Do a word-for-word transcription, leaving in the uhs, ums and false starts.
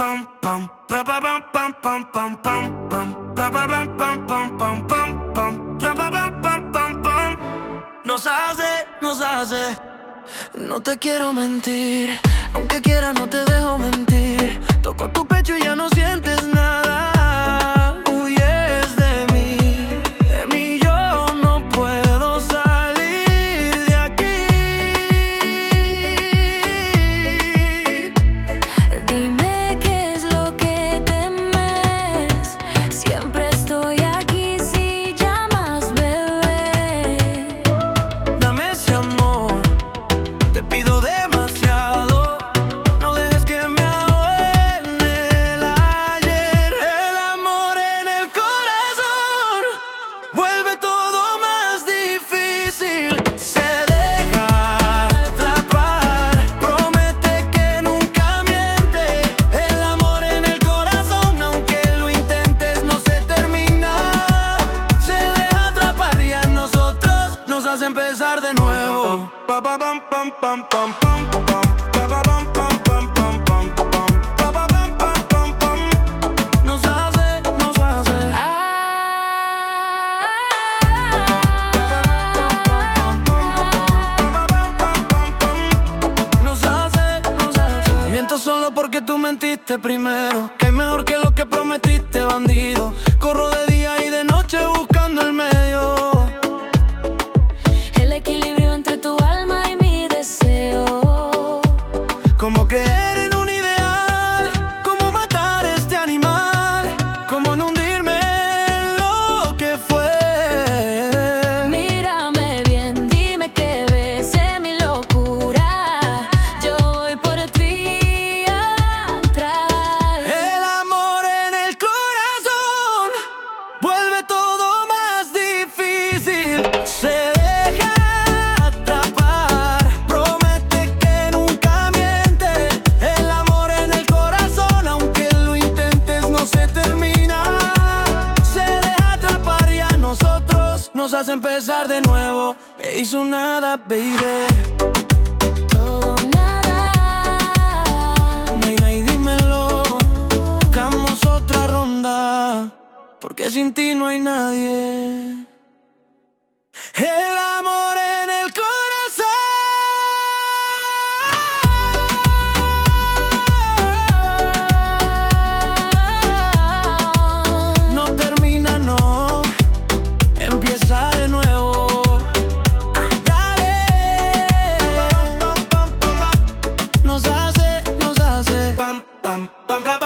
pam pam, pa pa pam pam pam pam pam pam, pa pa pam pam pam pam pam pam, pa pa pam pam pam pam. Nos hace, nos hace. No te quiero mentir, aunque quiera no te dejo mentir. Toco tu pecho y ya no sientes nada. Huyes de mí, de mí yo no puedo salir de aquí. Dime qué es lo que temes. Siempre estoy aquí si llamas, bebé. Dame ese amor, te pido demasiado. No dejes que me ahogue en el ayer. El amor en el corazón vuelve todo más difícil. Se deja atrapar, promete que nunca miente. El amor en el corazón, aunque lo intentes, no se termina. Se deja atrapar y a nosotros nos hace empezar de nuevo. Pa pa pam pam pam pam pam pam, pa pa pam pam pam pam pam pam, pa pa pam pam pam pam. Nos hace, nos hace. Nos hace, nos hace. Miento solo porque tú mentiste primero. Que es mejor que lo que prometiste, bandido. Corro de día y de noche buscando el medio. El equilibrio entre tu alma y mi deseo. Como creer en un ideal, como matar este animal, como no hundirme en lo que fue. Mírame bien, dime qué ves en mi locura. Yo voy por ti atrás. El amor en el corazón vuelve todo más difícil. Se deja atrapar, promete que nunca miente. El amor en el corazón, aunque lo intentes, no se termina. Se deja atrapar y a nosotros nos hace empezar de nuevo. Me hizo nada, baby. Todo nada. Nena, y dímelo, buscamos otra ronda, porque sin ti no hay nadie. El amor en el corazón no termina, no, empieza de nuevo. Dale, nos hace, nos hace pam, pam, pam, pam.